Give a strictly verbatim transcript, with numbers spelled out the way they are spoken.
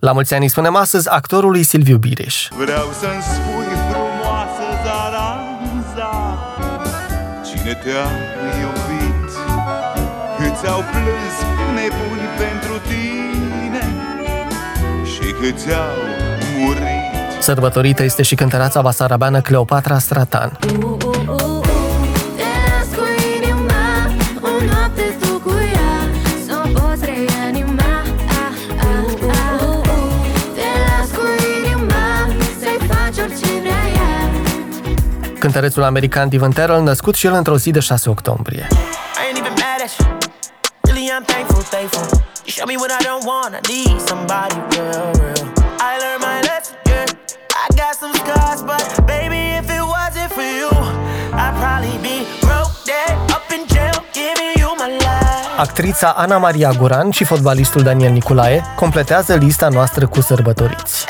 La mulți ani îi spunem astăzi actorului Silviu Bireș. Vreau să-mi spui frumoasă Zaranza, cine te-a iubit, câți au plâns nebuni pentru tine și câți au murit. Sărbătorită este și cântăreața basarabeană Cleopatra Stratan. Cântărețul american Devon Terrell, născut și el într-o zi de șase octombrie. Actrița Ana Maria Guran și fotbalistul Daniel Niculae completează lista noastră cu sărbătoriți.